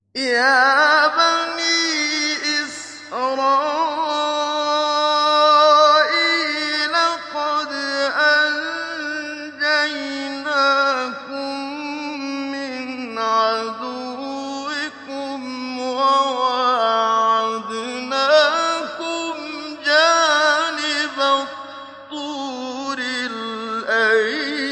يَا بَنِي إِسْرَائِيلَ قَدْ أَنجَيْنَاكُم مِّنْ عَدُوِّكُمْ وَوَاعَدْنَاكُمْ جَانِبَ الطُّورِ الْأَيْمَنَ